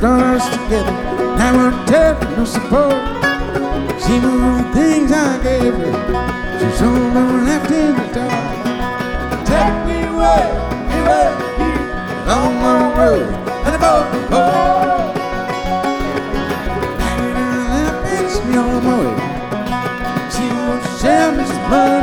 stars together. Now we're taking no support. She moved the things I gave her. She's only left in the dark. Take me away, along the road, and above the pole. That makes me on my way. She won't share Mr. Blood.